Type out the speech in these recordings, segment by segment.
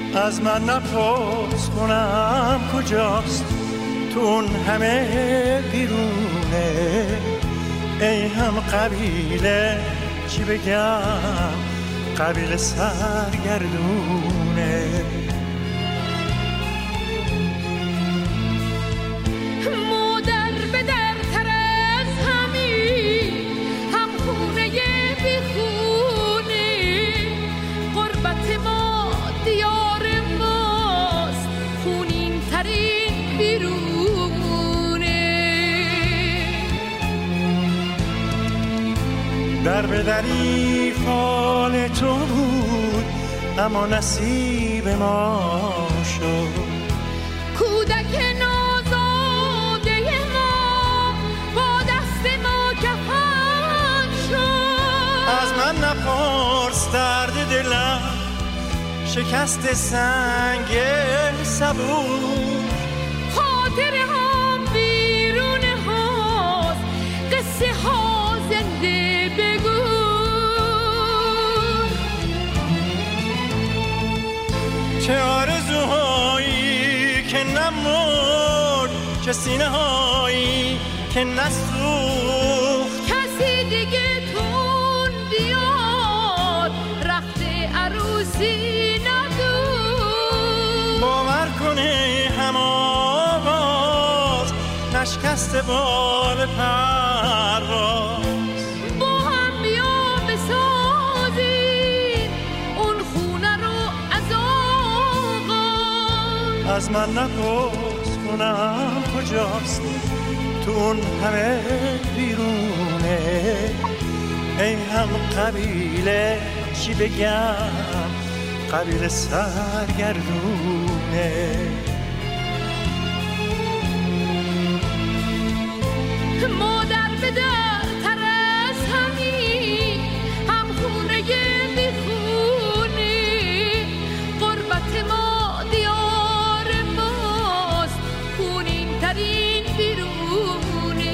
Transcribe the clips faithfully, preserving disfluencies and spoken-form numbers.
از من نپرس کنم کجاست تو اون همه بیرونه، ای هم قبیله چی بگم قبیله سرگردونه. مادر به در تر از همین هم خونه بیخونه، غربت ما دیار ماست خونین ترین بیرونه. در به دری فال تو بود اما نصیب ما شد، کودک نازاده ما با دست ما کفن شد. از من نپرس درد دلم شکست سنگ صبور، خاطره هم بیرون هاست قصه ها زنده بگو. چه آرزوهایی که نمرد، چه سینه هایی که نسوخت، کسی دیگه تون بیاد رخت عروسی ندود. باور کنه هم آواز نشکست بال پرواز. با هم بیا بسازیم اون خونه رو از آغاز. از من نپرس کنم کجاست تو اون همه بیرونه، ای هم قبیله چی بگم قبیله سرگردونه. مادر به در تر از همین هم خونه بیخونه، غربت ما دیار ماست خونین ترین بیرونه.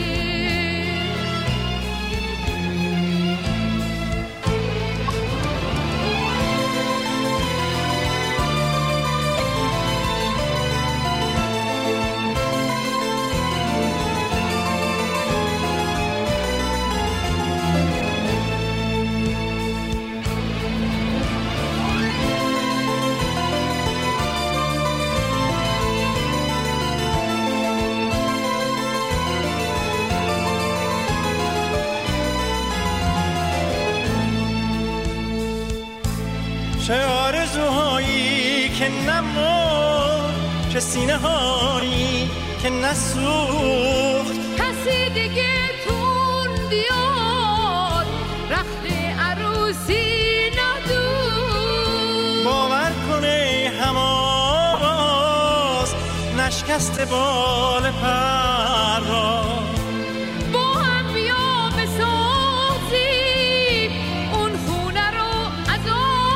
چه آرزوهایی که نمرد، چه سینه هایی که نسوخت، کسی دیگه تون بیاد رخت عروسی ندود. باور کنه هم آواز نشکست بال پرواز. با هم بیا بسازیم اون خونه رو از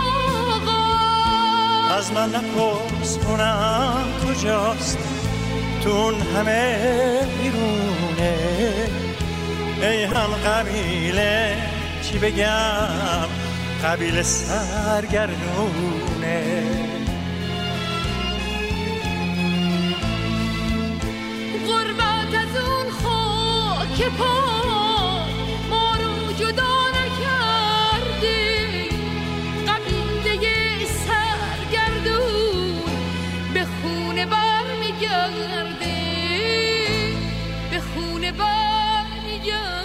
آغاز. از من نپرس کنم کجاست تو اون همه بیرونه، ای هم قبیله چی بگم قبیله سرگردونه. غربت از اون خاک پاک ما رو جدا نکرده، قبیله سرگردون به خونه برمیگرده، به خونه برمیگرده.